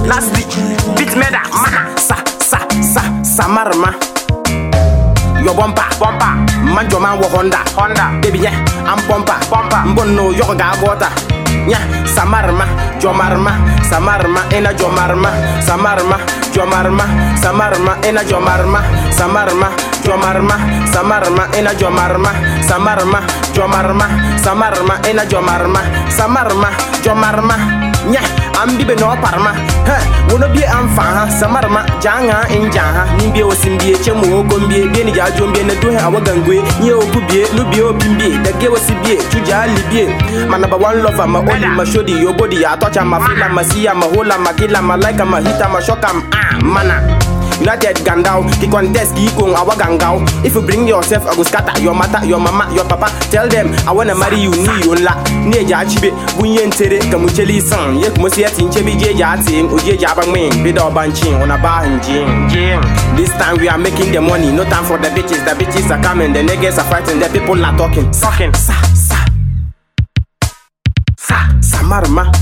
nasty. Beat meda, mana. Samarma. Your bumper, man, your man, Honda, baby, yeah, I'm pumper, Mbono, yoga, water, yeah, Samarma, ena Jomarma, Samarma, ena Jomarma, ena Jomarma, yeah, I'm bibe no parma, wono be am fa, Samarma, janga in jaha, nimbe o simbi, chemo, gombie, beni jajombe, na dohe awagangwe, nye okubie, nubio bimbi, the gay was sibie, chuja libie, my number one lover, my only, my shoddy, your body, I touch my feel, my see, my hola, my killer, my like, my hit, my shock, mana. United Gandao, ki contest, ki kung awagangao. If you bring yourself, I go scatter your mother, your mama, your papa. Tell them I wanna marry you, ni la. Ni jachibe, bunyen tere, kamucheli sang. Yek musiet in chebi jating, uje jabang ming, bido banching, on a bar and jing. This time we are making the money, no time for the bitches. The bitches are coming, the niggas are fighting, the people are talking. Samarma.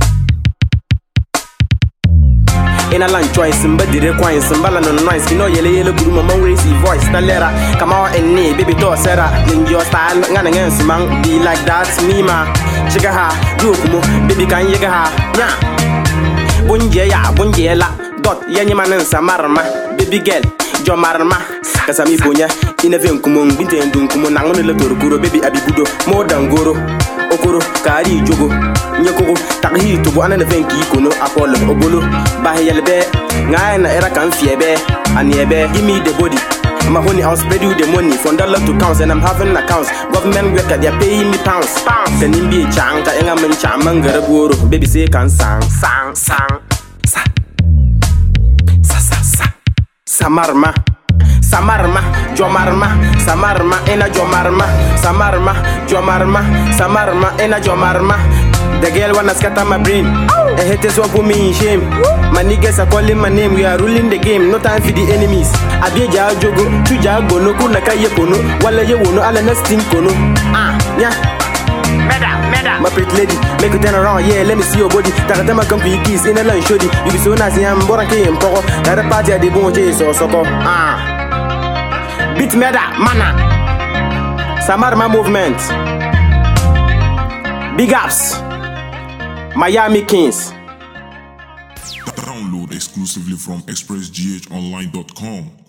In a land choice, somebody requires some balance on noise. You know, yellow blue, mama raisy voice, the letter. Come out and knee, baby, to Sarah. In your style, and against man, be like that, me, ma. Chicaha, Dukumo, baby, can you ha? Yeah. Bunjela, dot, Yaniman and Samarma, baby girl, Jomarma, Kasami Punya, in a Vinkumum, Binte and Dunkumo, Nangan, Guru, baby, Abibudo, more than Guru, Okoro, Kari, Jogo. Nyoko takhi to one and the venki kono apollo obolo bahayelbe ngai na era kan fiebe aniebe give me the body my honey I'll spread you the money from dollar to counts and I'm having accounts government worker they're paying me pounds can be chang ta enga man chamanga goro baby say kan sang Samarma, Jomarma, ena Jomarma, ena Jomarma. The girl wanna scatter my brain. A haters want put me in shame. My niggas are calling my name. We are ruling the game. No time for the enemies. Abia jogo, chuja gono, kuna kaye kono. Wala ye wono, ala nesting kono. Yeah. Meda. My pretty lady, make you turn around. Yeah, let me see your body. Takatama come be kiss in a lunch shoddy. You be so nice, I'm born and poko. That a party at the bone chase or soko. Beat meda, mana. Samarma movement. Big ups. Miami Kings. Download exclusively from expressghonline.com.